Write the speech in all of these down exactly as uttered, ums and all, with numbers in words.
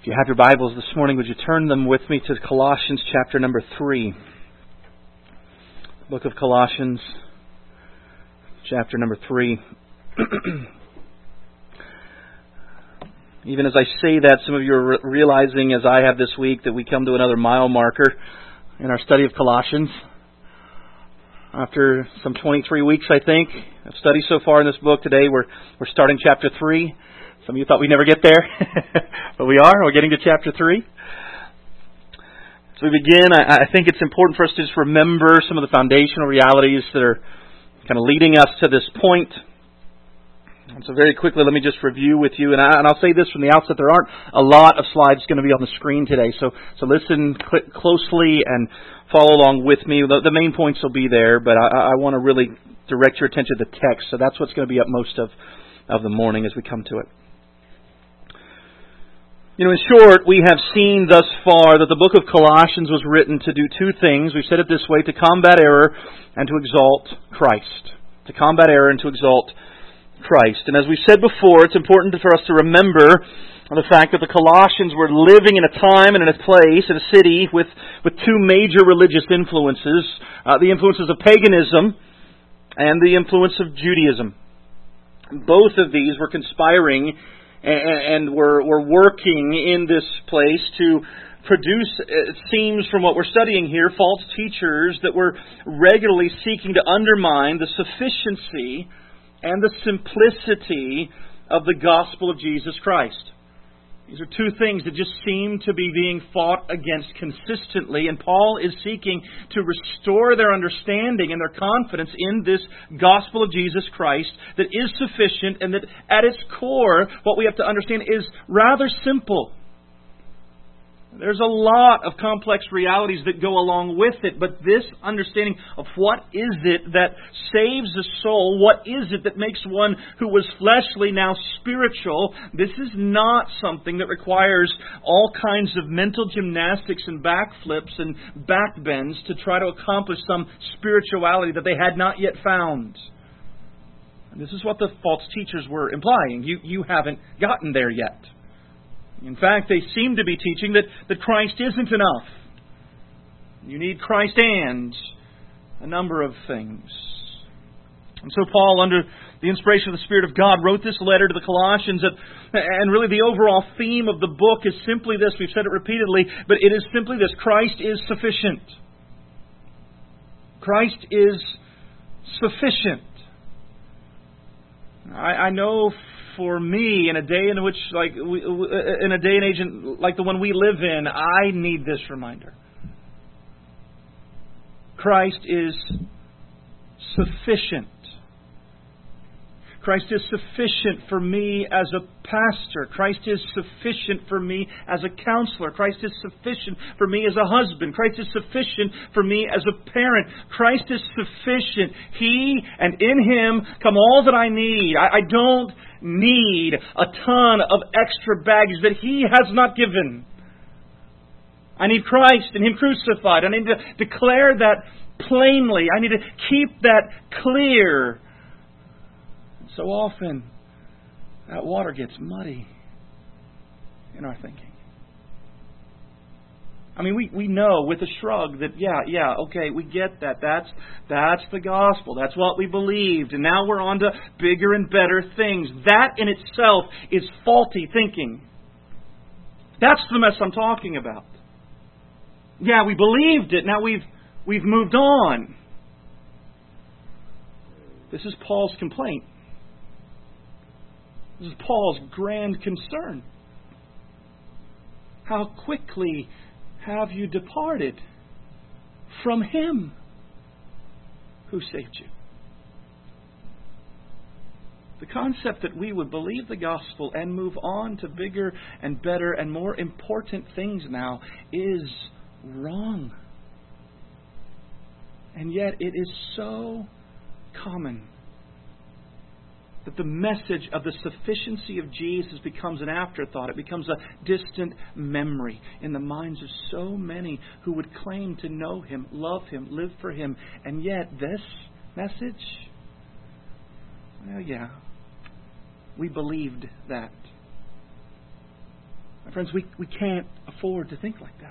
If you have your Bibles this morning, would you turn them with me to Colossians chapter number three. Book of Colossians, chapter number three. Even as I say that, some of you are realizing, as I have this week, that we come to another mile marker in our study of Colossians. After some twenty-three weeks, I think, of study so far in this book, today we're we're starting chapter three. Some of you thought we'd never get there, but we are. We're getting to chapter three. As we begin, I, I think it's important for us to just remember some of the foundational realities that are kind of leading us to this point. And so very quickly, let me just review with you. And, I, and I'll say this from the outset, there aren't a lot of slides going to be on the screen today. So so listen cl- closely and follow along with me. The, the main points will be there, but I, I want to really direct your attention to the text. So that's what's going to be up most of, of the morning as we come to it. You know, in short, we have seen thus far that the book of Colossians was written to do two things. We've said it this way, to combat error and to exalt Christ. To combat error and to exalt Christ. And as we said before, it's important for us to remember the fact that the Colossians were living in a time and in a place, in a city, with, with two major religious influences. Uh, the influences of paganism and the influence of Judaism. Both of these were conspiring and we're, we're working in this place to produce, it seems from what we're studying here, false teachers that were regularly seeking to undermine the sufficiency and the simplicity of the gospel of Jesus Christ. These are two things that just seem to be being fought against consistently, and Paul is seeking to restore their understanding and their confidence in this gospel of Jesus Christ that is sufficient and that at its core, what we have to understand is rather simple. There's a lot of complex realities that go along with it, but this understanding of what is it that saves a soul, what is it that makes one who was fleshly now spiritual, this is not something that requires all kinds of mental gymnastics and backflips and backbends to try to accomplish some spirituality that they had not yet found. And this is what the false teachers were implying. You, you haven't gotten there yet. In fact, they seem to be teaching that, that Christ isn't enough. You need Christ and a number of things. And so Paul, under the inspiration of the Spirit of God, wrote this letter to the Colossians. That, and really the overall theme of the book is simply this. We've said it repeatedly, but it is simply this. Christ is sufficient. Christ is sufficient. I, I know for me, in a day in which, like, we, in a day and age like the one we live in, I need this reminder. Christ is sufficient. Christ is sufficient for me as a pastor. Christ is sufficient for me as a counselor. Christ is sufficient for me as a husband. Christ is sufficient for me as a parent. Christ is sufficient. He and in Him come all that I need. I, I don't need a ton of extra baggage that He has not given. I need Christ and Him crucified. I need to declare that plainly. I need to keep that clear. So often, that water gets muddy in our thinking. I mean, we, we know with a shrug that, yeah, yeah, okay, we get that. That's, that's the gospel. That's what we believed. And now we're on to bigger and better things. That in itself is faulty thinking. That's the mess I'm talking about. Yeah, we believed it. Now we've, we've moved on. This is Paul's complaint. This is Paul's grand concern. How quickly have you departed from Him who saved you? The concept that we would believe the gospel and move on to bigger and better and more important things now is wrong. And yet it is so common that the message of the sufficiency of Jesus becomes an afterthought. It becomes a distant memory in the minds of so many who would claim to know Him, love Him, live for Him. And yet this message, well, yeah, we believed that. My friends, we, we can't afford to think like that.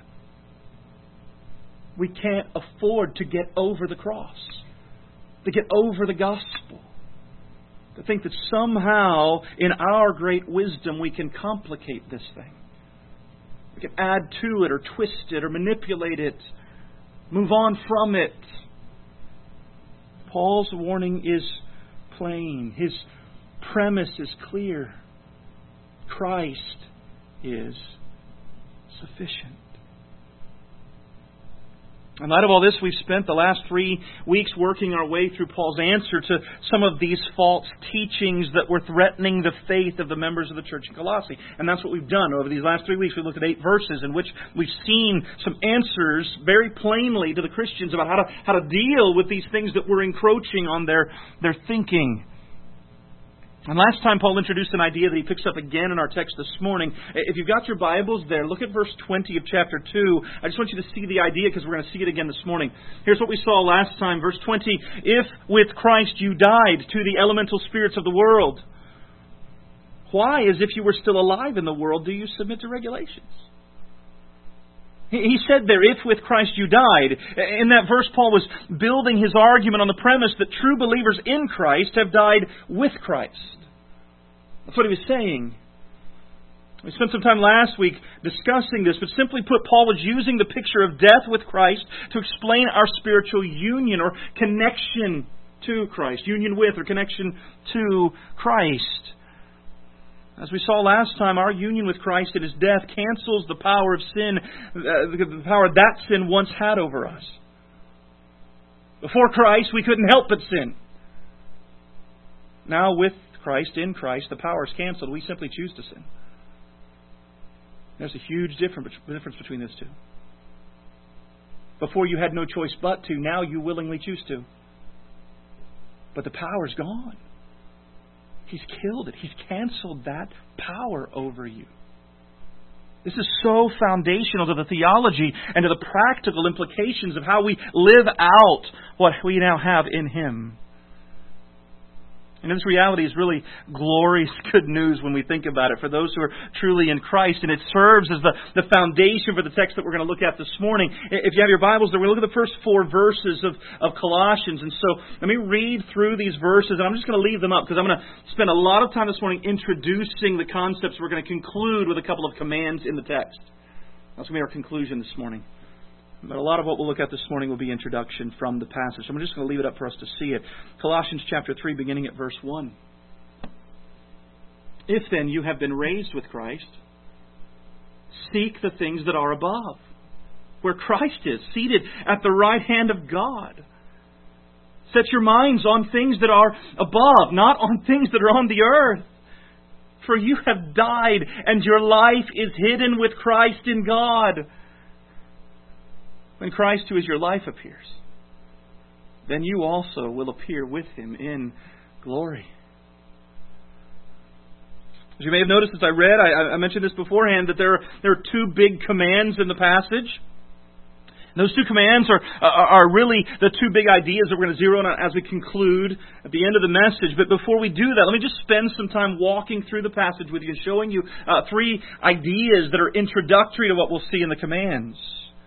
We can't afford to get over the cross, to get over the gospel, to think that somehow in our great wisdom we can complicate this thing. We can add to it or twist it or manipulate it, move on from it. Paul's warning is plain. His premise is clear. Christ is sufficient. In light of all this, we've spent the last three weeks working our way through Paul's answer to some of these false teachings that were threatening the faith of the members of the church in Colossae. And that's what we've done over these last three weeks. We've looked at eight verses in which we've seen some answers very plainly to the Christians about how to, how to deal with these things that were encroaching on their, their thinking. And last time Paul introduced an idea that he picks up again in our text this morning. If you've got your Bibles there, look at verse twenty of chapter two. I just want you to see the idea because we're going to see it again this morning. Here's what we saw last time. Verse twenty, if with Christ you died to the elemental spirits of the world, why, as if you were still alive in the world, do you submit to regulations? He said there, if with Christ you died. In that verse, Paul was building his argument on the premise that true believers in Christ have died with Christ. That's what he was saying. We spent some time last week discussing this, but simply put, Paul was using the picture of death with Christ to explain our spiritual union or connection to Christ. Union with or connection to Christ. As we saw last time, our union with Christ in His death cancels the power of sin, uh, the power that sin once had over us. Before Christ, we couldn't help but sin. Now, with Christ, in Christ, the power is canceled. We simply choose to sin. There's a huge difference between those two. Before you had no choice but to, now you willingly choose to. But the power's gone. He's killed it. He's canceled that power over you. This is so foundational to the theology and to the practical implications of how we live out what we now have in Him. And this reality is really glorious good news when we think about it for those who are truly in Christ. And it serves as the, the foundation for the text that we're going to look at this morning. If you have your Bibles there, we'll look at the first four verses of, of Colossians. And so let me read through these verses. And I'm just going to leave them up because I'm going to spend a lot of time this morning introducing the concepts. We're going to conclude with a couple of commands in the text. That's going to be our conclusion this morning. But a lot of what we'll look at this morning will be introduction from the passage. So I'm just going to leave it up for us to see it. Colossians chapter three, beginning at verse one. If then you have been raised with Christ, seek the things that are above, where Christ is, seated at the right hand of God. Set your minds on things that are above, not on things that are on the earth. For you have died, and your life is hidden with Christ in God. When Christ, who is your life, appears, then you also will appear with Him in glory. As you may have noticed as I read, I, I mentioned this beforehand, that there are, there are two big commands in the passage. And those two commands are, are, are really the two big ideas that we're going to zero in on as we conclude at the end of the message. But before we do that, let me just spend some time walking through the passage with you and showing you uh, three ideas that are introductory to what we'll see in the commands.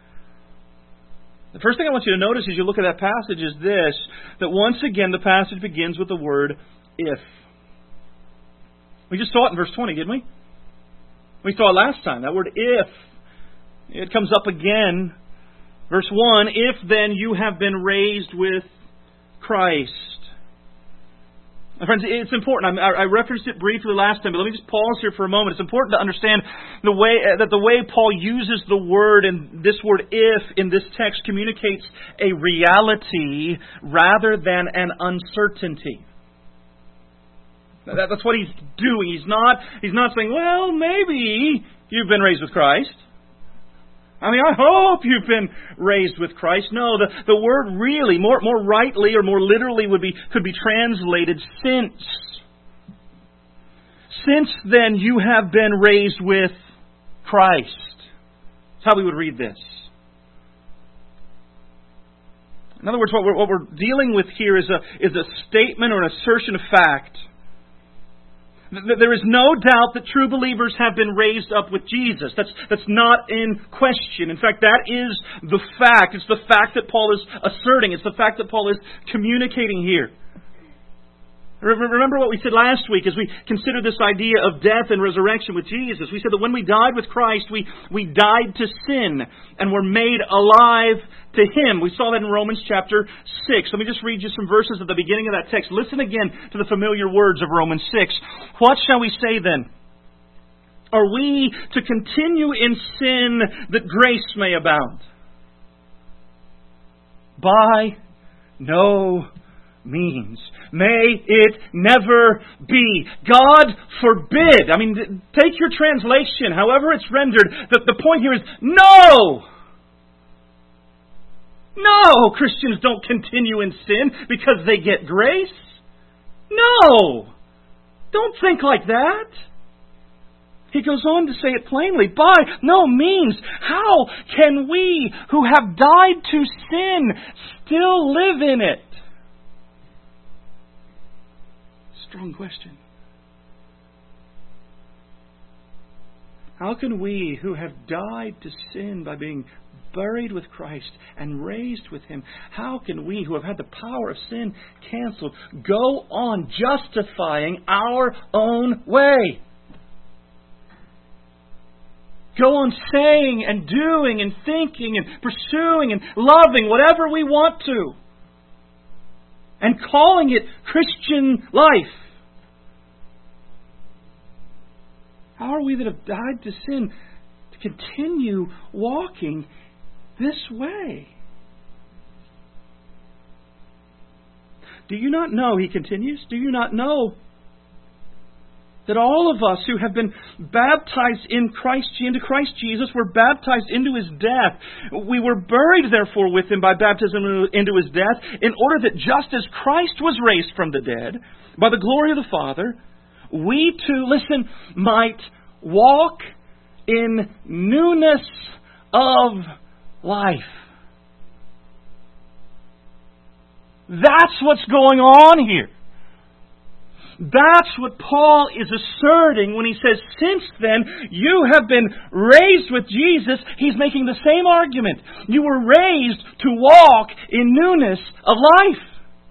The first thing I want you to notice as you look at that passage is this, that once again the passage begins with the word if. We just saw it in verse twenty, didn't we? We saw it last time, that word if. It comes up again. Verse one, if then you have been raised with Christ. My friends, it's important. I referenced it briefly last time, but let me just pause here for a moment. It's important to understand the way that the way Paul uses the word, and this word if in this text communicates a reality rather than an uncertainty. That's what he's doing. He's not, he's not saying, well, maybe you've been raised with Christ. I mean, I hope you've been raised with Christ. No, the, the word really, more, more rightly or more literally would be, could be translated since. Since then you have been raised with Christ. That's how we would read this. In other words, what we're, what we're dealing with here is a, is a statement or an assertion of fact. There is no doubt that true believers have been raised up with Jesus. That's, that's not in question. In fact, that is the fact. It's the fact that Paul is asserting. It's the fact that Paul is communicating here. Remember what we said last week as we considered this idea of death and resurrection with Jesus. We said that when we died with Christ, we, we died to sin and were made alive to Him. We saw that in Romans chapter six. Let me just read you some verses at the beginning of that text. Listen again to the familiar words of Romans six. What shall we say then? Are we to continue in sin that grace may abound? By no means. May it never be. God forbid. I mean, take your translation, however it's rendered. The, the point here is no! No! Christians don't continue in sin because they get grace. No! Don't think like that. He goes on to say it plainly. By no means. How can we who have died to sin still live in it? Strong question. How can we who have died to sin by being buried with Christ and raised with Him, how can we who have had the power of sin canceled go on justifying our own way? Go on saying and doing and thinking and pursuing and loving whatever we want to, and calling it Christian life. How are we that have died to sin to continue walking this way? Do you not know, he continues, do you not know that all of us who have been baptized in Christ, into Christ Jesus were baptized into His death? We were buried, therefore, with Him by baptism into His death, in order that just as Christ was raised from the dead by the glory of the Father, we too, listen, might walk in newness of life. That's what's going on here. That's what Paul is asserting when he says, since then you have been raised with Jesus. He's making the same argument. You were raised to walk in newness of life.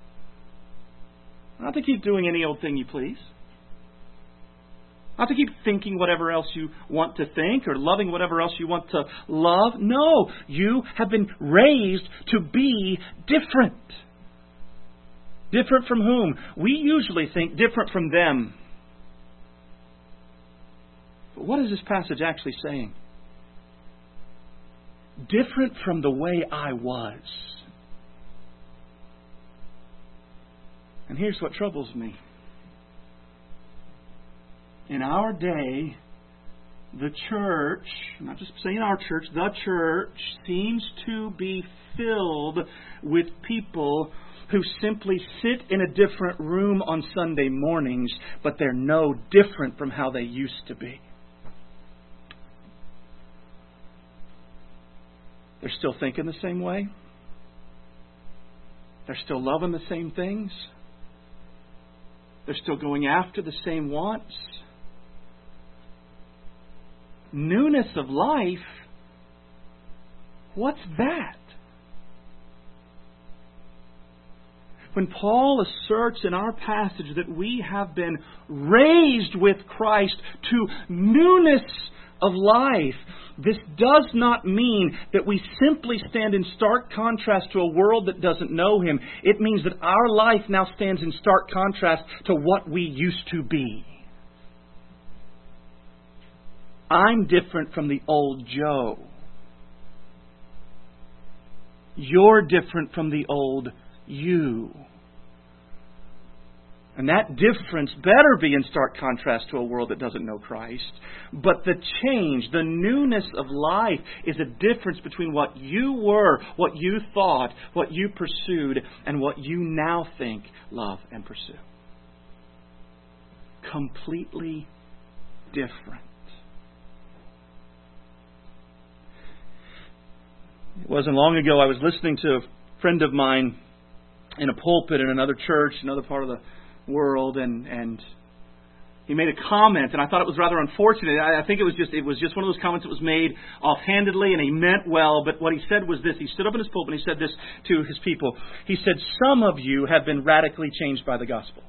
Not to keep doing any old thing you please. Not to keep thinking whatever else you want to think or loving whatever else you want to love. No, you have been raised to be different. Different from whom? We usually think different from them. But what is this passage actually saying? Different from the way I was. And here's what troubles me. In our day, the church, I'm not just saying our church, the church seems to be filled with people who simply sit in a different room on Sunday mornings, but they're no different from how they used to be. They're still thinking the same way. They're still loving the same things. They're still going after the same wants. Newness of life, what's that? When Paul asserts in our passage that we have been raised with Christ to newness of life, this does not mean that we simply stand in stark contrast to a world that doesn't know Him. It means that our life now stands in stark contrast to what we used to be. I'm different from the old Joe. You're different from the old you. And that difference better be in stark contrast to a world that doesn't know Christ. But the change, the newness of life, is a difference between what you were, what you thought, what you pursued, and what you now think, love, and pursue. Completely different. It wasn't long ago I was listening to a friend of mine in a pulpit in another church, another part of the world, and and he made a comment, and I thought it was rather unfortunate. I, I think it was just it was just one of those comments that was made offhandedly, and he meant well. But what he said was this. He stood up in his pulpit and he said this to his people. He said, "Some of you have been radically changed by the gospel."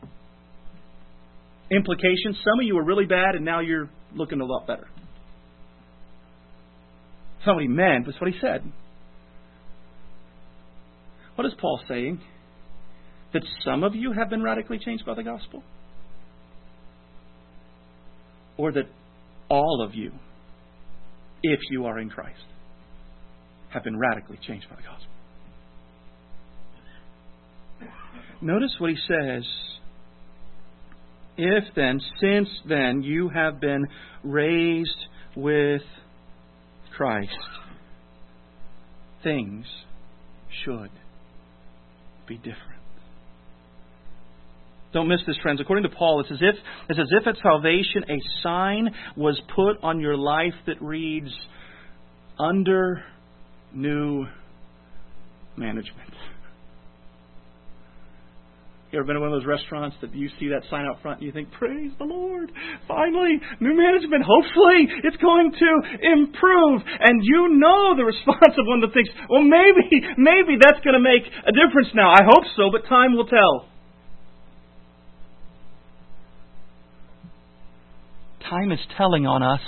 Implication, some of you were really bad, and now you're looking a lot better. That's not what he meant. That's what he said. What is Paul saying? That some of you have been radically changed by the gospel? Or that all of you, if you are in Christ, have been radically changed by the gospel? Notice what he says. If then, since then, you have been raised with Christ, things should be different. Don't miss this, friends. According to Paul, it's as if it's as if at salvation a sign was put on your life that reads, "Under new management." You ever been to one of those restaurants that you see that sign out front and you think, "Praise the Lord! Finally, new management. Hopefully, it's going to improve." And you know the response of one that thinks, "Well, maybe, maybe that's going to make a difference now. I hope so, but time will tell." Time is telling on us.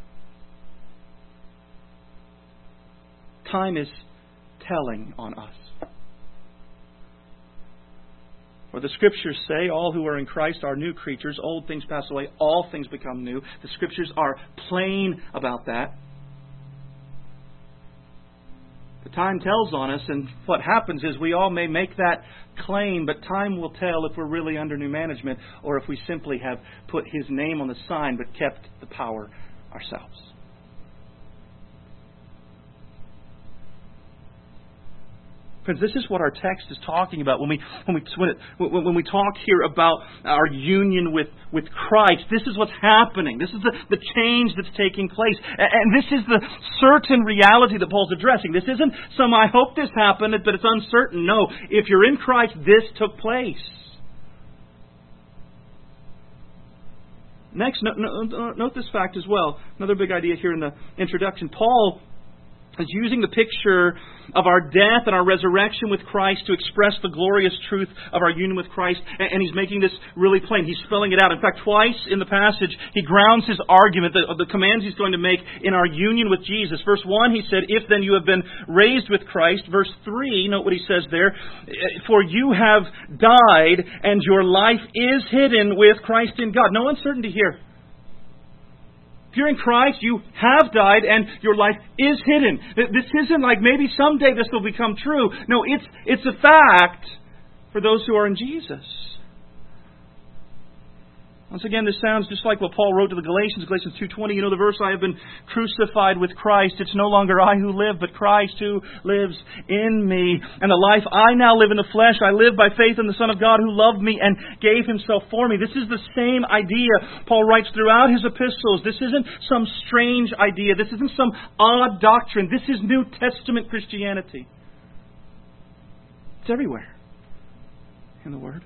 Time is telling on us. For the Scriptures say, all who are in Christ are new creatures. Old things pass away, all things become new. The Scriptures are plain about that. The time tells on us, and what happens is we all may make that claim, but time will tell if we're really under new management or if we simply have put His name on the sign but kept the power ourselves. Friends, this is what our text is talking about when we when we when, it, when we talk here about our union with, with Christ. This is what's happening. This is the, the change that's taking place. And this is the certain reality that Paul's addressing. This isn't some, "I hope this happened, but it's uncertain." No, if you're in Christ, this took place. Next, note, note, note this fact as well. Another big idea here in the introduction. Paul is using the picture of our death and our resurrection with Christ to express the glorious truth of our union with Christ. And he's making this really plain. He's spelling it out. In fact, twice in the passage, he grounds his argument of the commands he's going to make in our union with Jesus. Verse one, he said, "If then you have been raised with Christ." Verse three, note what he says there. "For you have died, and your life is hidden with Christ in God." No uncertainty here. If you're in Christ, you have died and your life is hidden. This isn't like maybe someday this will become true. No, it's it's a fact for those who are in Jesus. Once again, this sounds just like what Paul wrote to the Galatians, Galatians two twenty. You know the verse, "I have been crucified with Christ. It's no longer I who live, but Christ who lives in me. And the life I now live in the flesh, I live by faith in the Son of God who loved me and gave Himself for me." This is the same idea Paul writes throughout his epistles. This isn't some strange idea. This isn't some odd doctrine. This is New Testament Christianity. It's everywhere in the Word.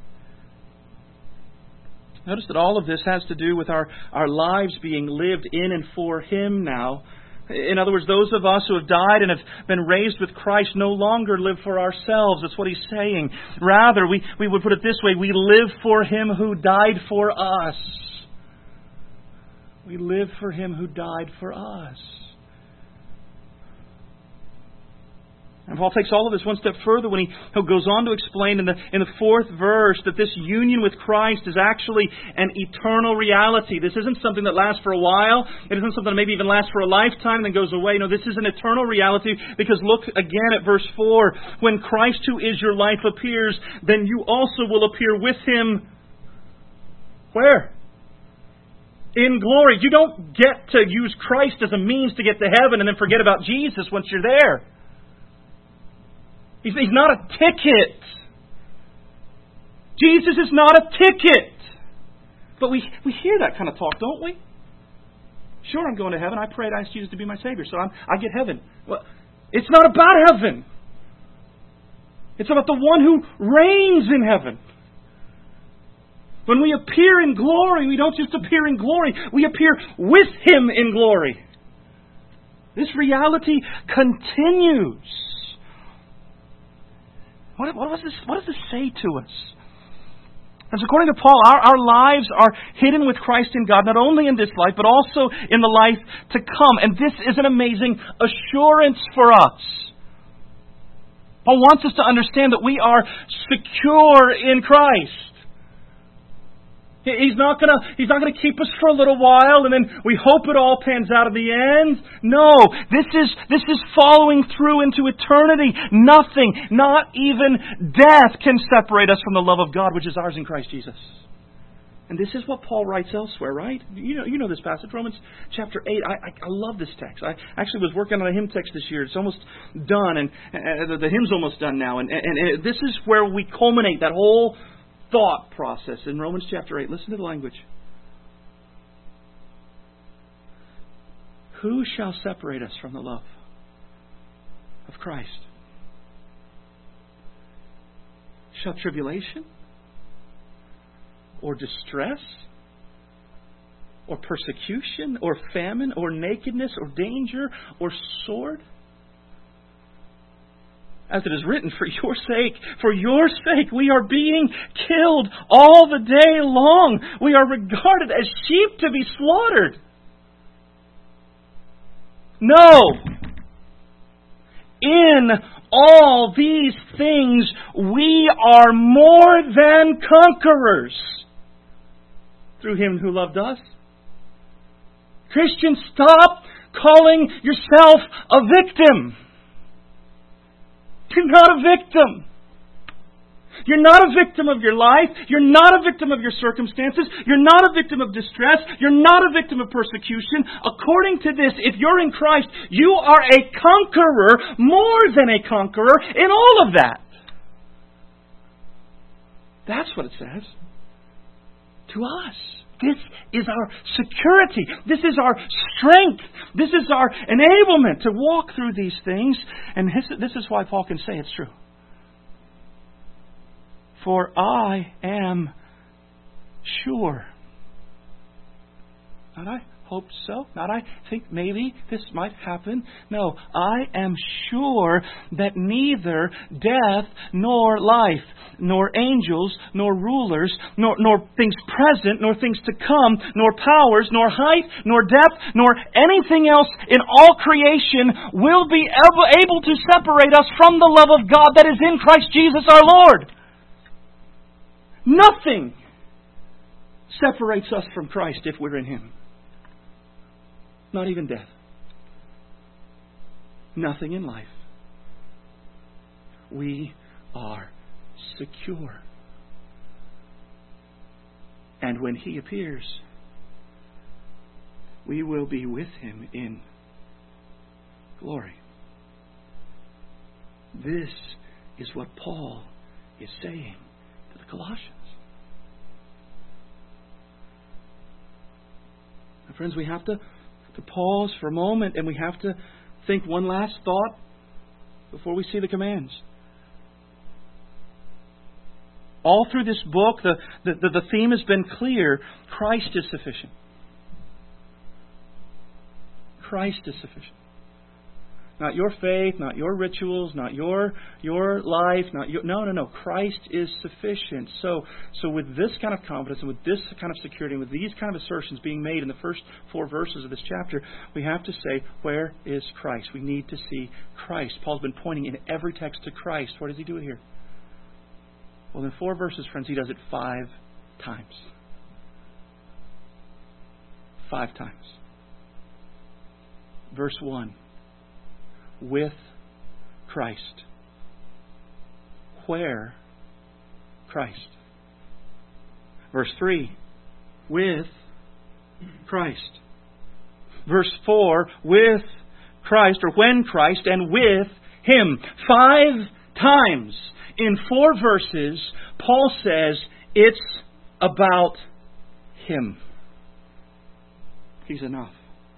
Notice that all of this has to do with our, our lives being lived in and for Him now. In other words, those of us who have died and have been raised with Christ no longer live for ourselves. That's what he's saying. Rather, we, we would put it this way, we live for Him who died for us. We live for Him who died for us. And Paul takes all of this one step further when he goes on to explain in the in the fourth verse that this union with Christ is actually an eternal reality. This isn't something that lasts for a while. It isn't something that maybe even lasts for a lifetime and then goes away. No, this is an eternal reality because look again at verse four. "When Christ who is your life appears, then you also will appear with Him." Where? In glory. You don't get to use Christ as a means to get to heaven and then forget about Jesus once you're there. He's not a ticket. Jesus is not a ticket. But we we hear that kind of talk, don't we? Sure, I'm going to heaven. I prayed, I asked Jesus to be my Savior, so I'm, I get heaven. Well, it's not about heaven. It's about the one who reigns in heaven. When we appear in glory, we don't just appear in glory, we appear with Him in glory. This reality continues. What, what, does this, what does this say to us? As according to Paul, our, our lives are hidden with Christ in God, not only in this life, but also in the life to come. And this is an amazing assurance for us. Paul wants us to understand that we are secure in Christ. He's not gonna, he's not gonna keep us for a little while and then we hope it all pans out in the end. No, this is, this is following through into eternity. Nothing, not even death, can separate us from the love of God, which is ours in Christ Jesus. And this is what Paul writes elsewhere, right? You know, you know this passage, Romans chapter eight. I, I, I love this text. I actually was working on a hymn text this year. It's almost done, and, and the hymn's almost done now. And, and, and this is where we culminate that whole thought process in Romans chapter eight. Listen to the language. Who shall separate us from the love of Christ? Shall tribulation, or distress, or persecution, or famine, or nakedness, or danger, or sword? As it is written, for your sake, for your sake, we are being killed all the day long. We are regarded as sheep to be slaughtered. No. In all these things, we are more than conquerors through Him who loved us. Christians, stop calling yourself a victim. You're not a victim. You're not a victim of your life. You're not a victim of your circumstances. You're not a victim of distress. You're not a victim of persecution. According to this, if you're in Christ, you are a conqueror, more than a conqueror, in all of that. That's what it says. To us. This is our security. This is our strength. This is our enablement to walk through these things. And this is why Paul can say it's true. For I am sure. Not I hope so. Not I think maybe this might happen. No, I am sure that neither death nor life, nor angels, nor rulers, nor, nor things present, nor things to come, nor powers, nor height, nor depth, nor anything else in all creation will be able, able to separate us from the love of God that is in Christ Jesus our Lord. Nothing separates us from Christ if we're in Him. Not even death. Nothing in life. We are secure. And when He appears, we will be with Him in glory. This is what Paul is saying to the Colossians. My friends, we have to to pause for a moment and we have to think one last thought before we see the commands. All through this book, the, the, the theme has been clear. Christ is sufficient. Christ is sufficient. Not your faith, not your rituals, not your your life, not your no, no, no. Christ is sufficient. So, so with this kind of confidence and with this kind of security and with these kind of assertions being made in the first four verses of this chapter, we have to say, where is Christ? We need to see Christ. Paul's been pointing in every text to Christ. Where does he do it here? Well, in four verses, friends, he does it five times. Five times. Verse one. With Christ. Where? Christ. Verse three. With Christ. Verse four. With Christ, or when Christ, and with Him. Five times in four verses, Paul says it's about Him. He's enough.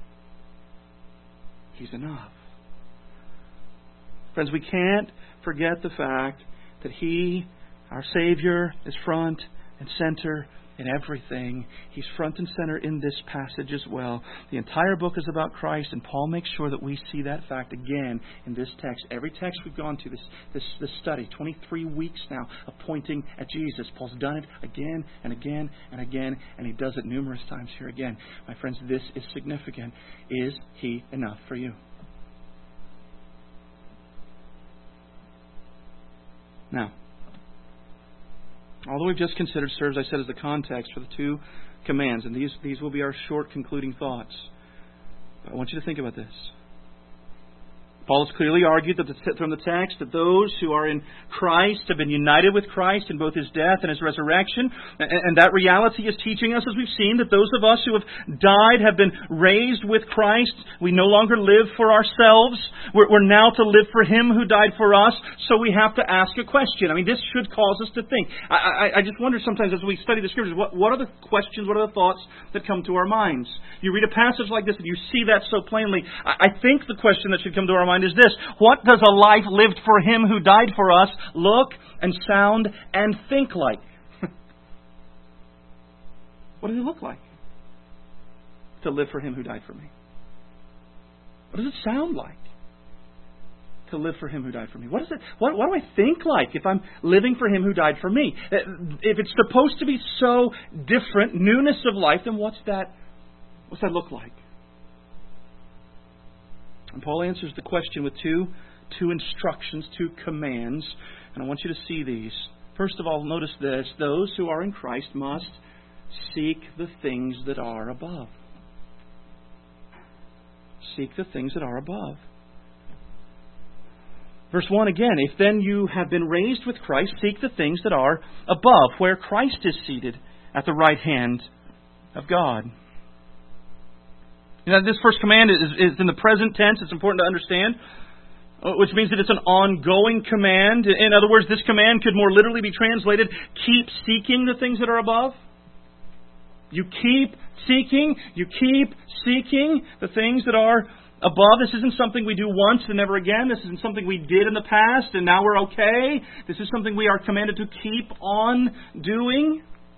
He's enough. Friends, we can't forget the fact that He, our Savior, is front and center in everything. He's front and center in this passage as well. The entire book is about Christ, and Paul makes sure that we see that fact again in this text. Every text we've gone to, this, this, this study, twenty-three weeks now, of pointing at Jesus. Paul's done it again and again and again, and he does it numerous times here again. My friends, this is significant. Is He enough for you? Now, all that we've just considered serves, I said, as the context for the two commands. And these, these will be our short concluding thoughts. But I want you to think about this. Paul has clearly argued that the, from the text that those who are in Christ have been united with Christ in both His death and His resurrection. And, and that reality is teaching us, as we've seen, that those of us who have died have been raised with Christ. We no longer live for ourselves. We're, we're now to live for Him who died for us. So we have to ask a question. I mean, this should cause us to think. I, I, I just wonder sometimes as we study the Scriptures, what, what are the questions, what are the thoughts that come to our minds? You read a passage like this and you see that so plainly. I, I think the question that should come to our mind is this: what does a life lived for Him who died for us look and sound and think like? What does it look like to live for Him who died for me? What does it sound like to live for Him who died for me? What is it? What, what do I think like if I'm living for Him who died for me? If it's supposed to be so different, newness of life, then what's that? What's that look like? And Paul answers the question with two, two instructions, two commands. And I want you to see these. First of all, notice this: those who are in Christ must seek the things that are above. Seek the things that are above. Verse one again: if then you have been raised with Christ, seek the things that are above, where Christ is seated at the right hand of God. You know, this first command is, is in the present tense. It's important to understand, which means that it's an ongoing command. In other words, this command could more literally be translated, keep seeking the things that are above. You keep seeking, you keep seeking the things that are above. This isn't something we do once and never again. This isn't something we did in the past and now we're okay. This is something we are commanded to keep on doing.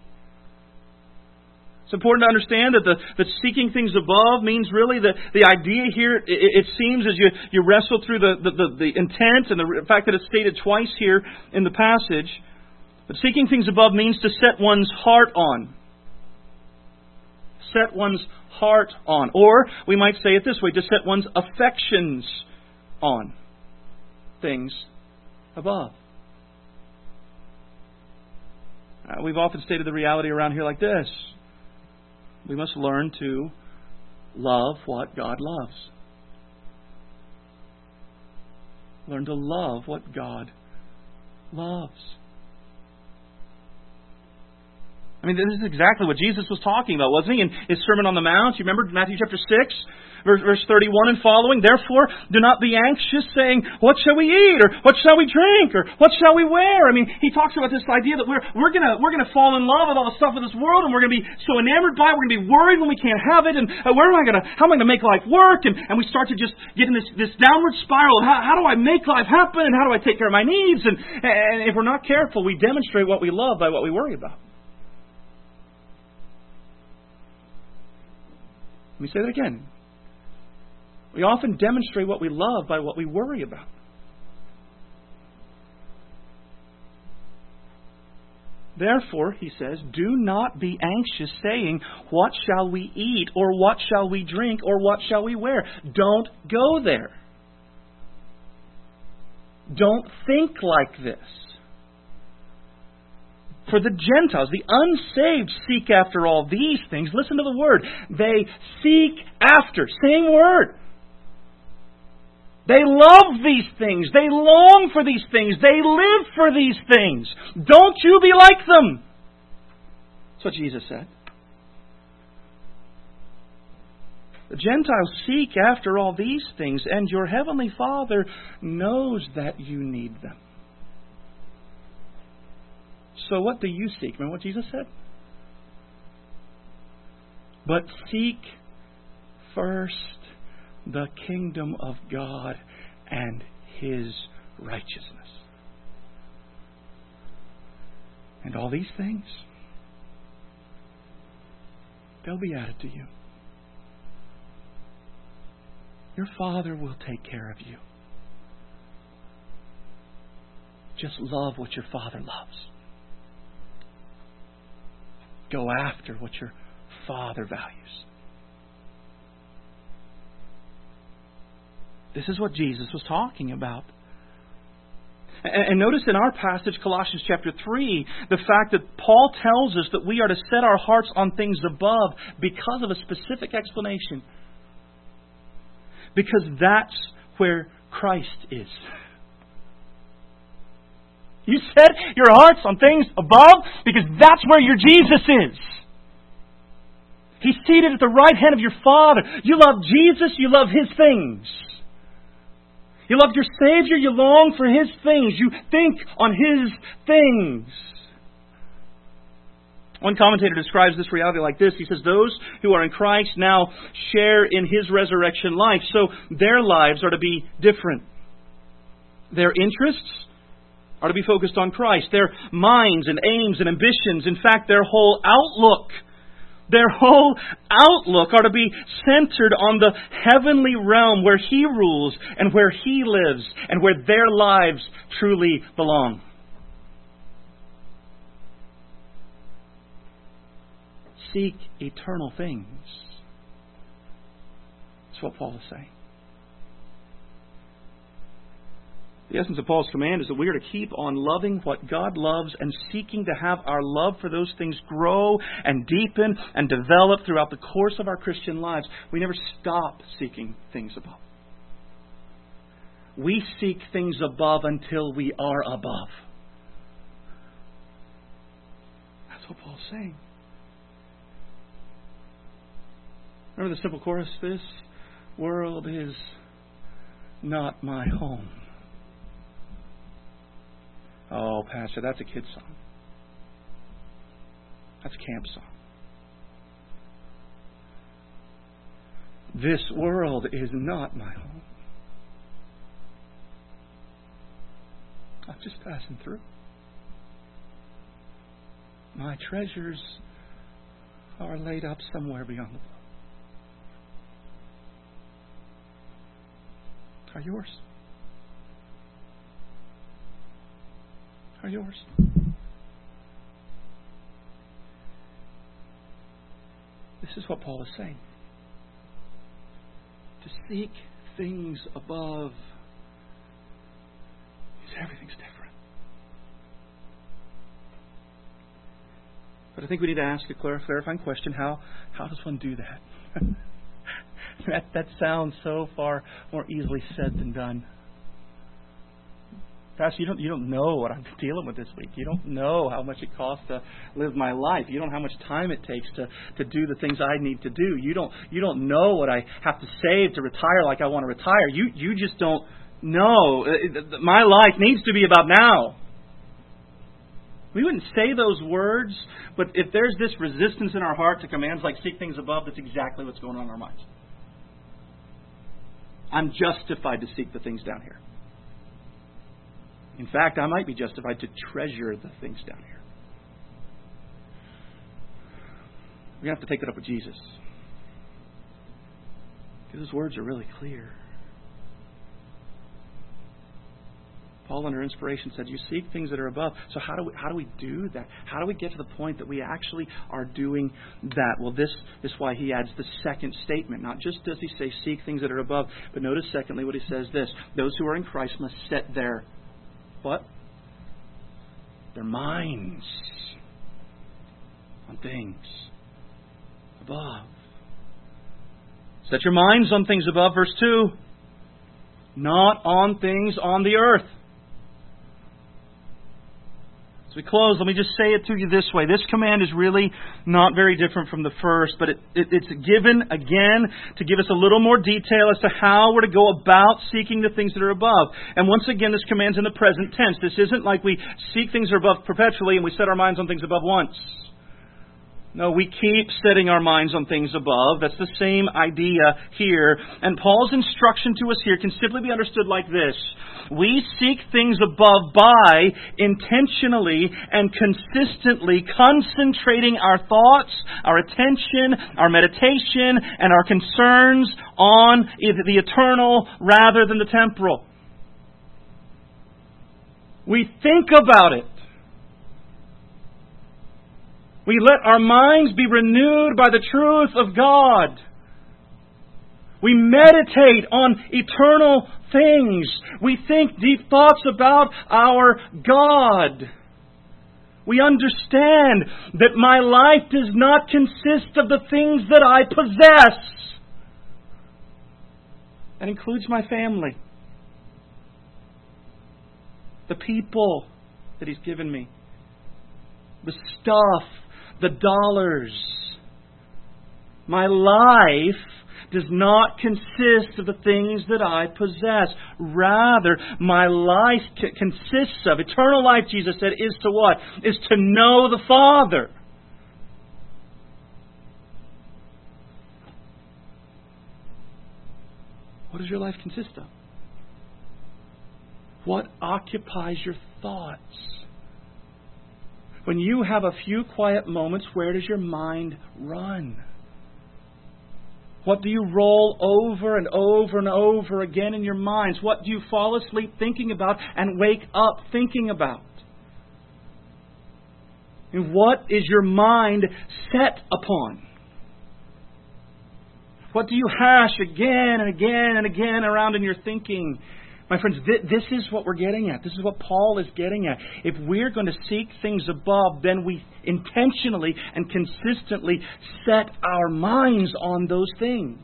It's important to understand that the that seeking things above means really the, the idea here, it, it seems as you, you wrestle through the, the, the, the intent and the fact that it's stated twice here in the passage, but seeking things above means to set one's heart on. Set one's heart on. Or we might say it this way, to set one's affections on things above. Uh, we've often stated the reality around here like this: we must learn to love what God loves. Learn to love what God loves. I mean, this is exactly what Jesus was talking about, wasn't He? In His Sermon on the Mount, you remember Matthew chapter six, verse, verse thirty-one and following. Therefore, do not be anxious, saying, what shall we eat? Or what shall we drink? Or what shall we wear? I mean, He talks about this idea that we're, we're going we're gonna fall in love with all the stuff of this world, and we're going to be so enamored by it, we're going to be worried when we can't have it, and uh, where am I going to, how am I going to make life work? And, and we start to just get in this, this downward spiral of how, how do I make life happen, and how do I take care of my needs? And, and if we're not careful, we demonstrate what we love by what we worry about. Let me say that again. We often demonstrate what we love by what we worry about. Therefore, he says, do not be anxious, saying, what shall we eat, or what shall we drink, or what shall we wear? Don't go there. Don't think like this. For the Gentiles, the unsaved, seek after all these things. Listen to the word. They seek after. Same word. They love these things. They long for these things. They live for these things. Don't you be like them. That's what Jesus said. The Gentiles seek after all these things, and your heavenly Father knows that you need them. So what do you seek? Remember what Jesus said? But seek first the kingdom of God and His righteousness. And all these things they'll be added to you. Your Father will take care of you. Just love what your Father loves. Go after what your Father values. This is what Jesus was talking about. And notice in our passage, Colossians chapter three, the fact that Paul tells us that we are to set our hearts on things above because of a specific explanation. Because that's where Christ is. You set your hearts on things above because that's where your Jesus is. He's seated at the right hand of your Father. You love Jesus, you love His things. You love your Savior, you long for His things. You think on His things. One commentator describes this reality like this. He says, those who are in Christ now share in His resurrection life. So their lives are to be different. Their interests are to be focused on Christ. Their minds and aims and ambitions, in fact, their whole outlook, their whole outlook are to be centered on the heavenly realm where He rules and where He lives and where their lives truly belong. Seek eternal things. That's what Paul is saying. The essence of Paul's command is that we are to keep on loving what God loves and seeking to have our love for those things grow and deepen and develop throughout the course of our Christian lives. We never stop seeking things above. We seek things above until we are above. That's what Paul's saying. Remember the simple chorus? This world is not my home. Oh, Pastor, that's a kid's song. That's a camp song. This world is not my home. I'm just passing through. My treasures are laid up somewhere beyond the book. Are yours. Are yours. This is what Paul is saying. To seek things above means everything's different. But I think we need to ask a clarifying question. How, how does one do that? that? That sounds so far more easily said than done. Pastor, you don't you don't know what I'm dealing with this week. You don't know how much it costs to live my life. You don't know how much time it takes to, to do the things I need to do. You don't you don't know what I have to save to retire like I want to retire. You you just don't know. My life needs to be about now. We wouldn't say those words, but if there's this resistance in our heart to commands like seek things above, that's exactly what's going on in our minds. I'm justified to seek the things down here. In fact, I might be justified to treasure the things down here. We're going to have to take that up with Jesus. Because his words are really clear. Paul, under inspiration, said, you seek things that are above. So how do we, how do we do that? How do we get to the point that we actually are doing that? Well, this is why he adds the second statement. Not just does he say seek things that are above, but notice secondly what he says this. Those who are in Christ must set their what? Their minds on things above. Set your minds on things above, verse two. Not on things on the earth. As we close, let me just say it to you this way. This command is really not very different from the first, but it, it, it's given again to give us a little more detail as to how we're to go about seeking the things that are above. And once again, this command's in the present tense. This isn't like we seek things that are above perpetually and we set our minds on things above once. No, we keep setting our minds on things above. That's the same idea here. And Paul's instruction to us here can simply be understood like this. We seek things above by intentionally and consistently concentrating our thoughts, our attention, our meditation, and our concerns on the eternal rather than the temporal. We think about it. We let our minds be renewed by the truth of God. We meditate on eternal things. We think deep thoughts about our God. We understand that my life does not consist of the things that I possess. That includes my family, the people that He's given me, the stuff, the dollars. My life does not consist of the things that I possess. Rather, my life consists of, eternal life, Jesus said, is to what? Is to know the Father. What does your life consist of? What occupies your thoughts? When you have a few quiet moments, where does your mind run? What do you roll over and over and over again in your minds? What do you fall asleep thinking about and wake up thinking about? And what is your mind set upon? What do you hash again and again and again around in your thinking? My friends, this is what we're getting at. This is what Paul is getting at. If we're going to seek things above, then we intentionally and consistently set our minds on those things.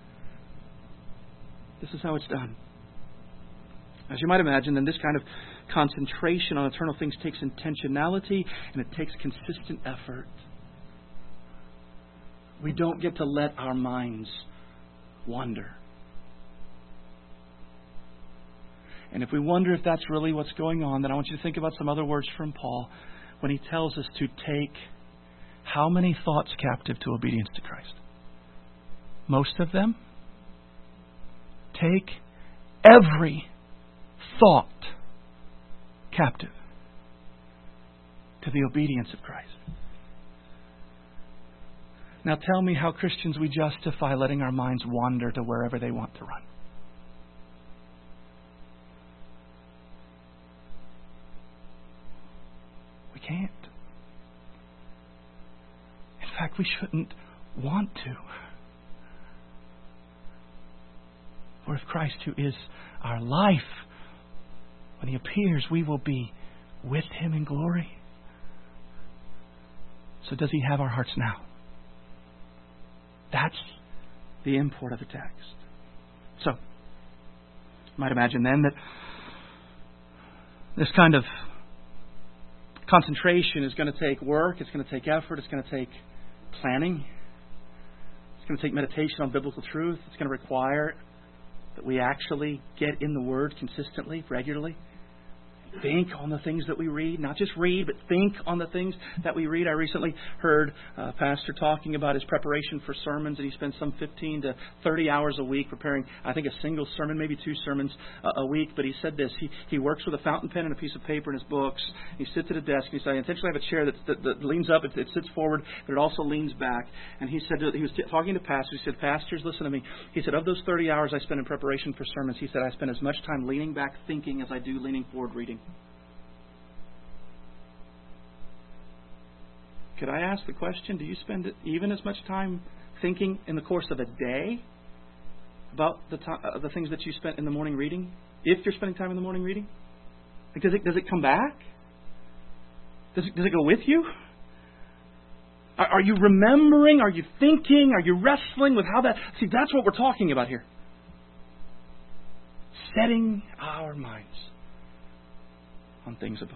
This is how it's done. As you might imagine, then this kind of concentration on eternal things takes intentionality and it takes consistent effort. We don't get to let our minds wander. And if we wonder if that's really what's going on, then I want you to think about some other words from Paul when he tells us to take how many thoughts captive to obedience to Christ? Most of them. Take every thought captive to the obedience of Christ. Now tell me how Christians we justify letting our minds wander to wherever they want to run. Can't. In fact, we shouldn't want to. For if Christ, who is our life, when He appears, we will be with Him in glory. So does He have our hearts now? That's the import of the text. So, you might imagine then that this kind of concentration is going to take work, it's going to take effort, it's going to take planning, it's going to take meditation on biblical truth, it's going to require that we actually get in the Word consistently, regularly. Think on the things that we read. Not just read, but think on the things that we read. I recently heard a pastor talking about his preparation for sermons, and he spends some fifteen to thirty hours a week preparing, I think, a single sermon, maybe two sermons a week. But he said this. He he works with a fountain pen and a piece of paper in his books. He sits at a desk, and he said, I intentionally have a chair that, that, that leans up, it, it sits forward, but it also leans back. And he said, he was talking to pastors. He said, pastors, listen to me. He said, of those thirty hours I spend in preparation for sermons, he said, I spend as much time leaning back thinking as I do leaning forward reading. Could I ask the question, do you spend even as much time thinking in the course of a day about the to- uh, the things that you spent in the morning reading? If you're spending time in the morning reading? Like, does it does it come back? Does it, does it go with you? Are, are you remembering? Are you thinking? Are you wrestling with how that... See, that's what we're talking about here. Setting our minds on things above.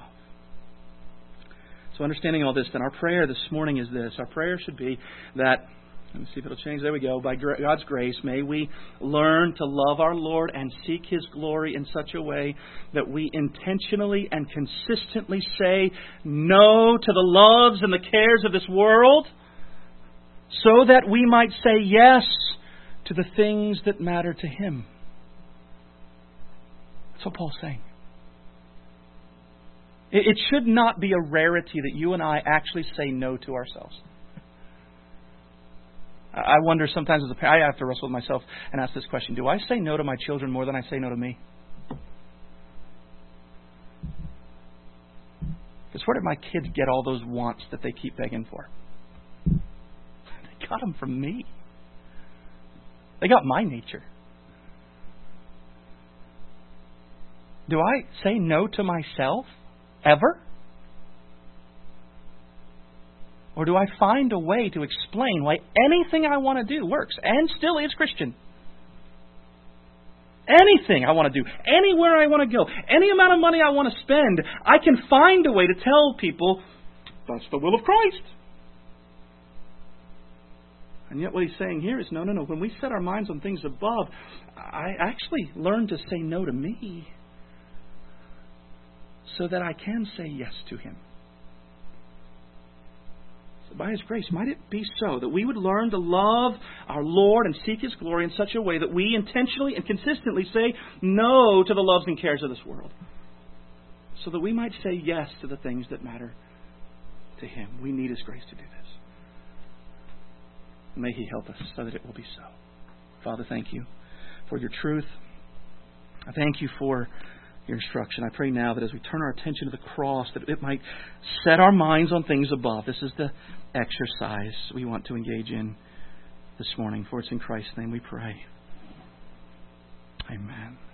So understanding all this, then our prayer this morning is this. Our prayer should be that, let me see if it'll change. There we go. By God's grace, may we learn to love our Lord and seek His glory in such a way that we intentionally and consistently say no to the loves and the cares of this world so that we might say yes to the things that matter to Him. That's what Paul's saying. It should not be a rarity that you and I actually say no to ourselves. I wonder sometimes as a parent, I have to wrestle with myself and ask this question: do I say no to my children more than I say no to me? Because where did my kids get all those wants that they keep begging for? They got them from me. They got my nature. Do I say no to myself ever? Or do I find a way to explain why anything I want to do works and still is Christian? Anything I want to do, anywhere I want to go, any amount of money I want to spend, I can find a way to tell people, that's the will of Christ. And yet what he's saying here is, no, no, no. When we set our minds on things above, I actually learn to say no to me so that I can say yes to Him. By His grace, might it be so that we would learn to love our Lord and seek His glory in such a way that we intentionally and consistently say no to the loves and cares of this world, so that we might say yes to the things that matter to Him. We need His grace to do this. May He help us so that it will be so. Father, thank You for Your truth. I thank You for Your instruction. I pray now that as we turn our attention to the cross, that it might set our minds on things above. This is the exercise we want to engage in this morning. For it's in Christ's name we pray. Amen.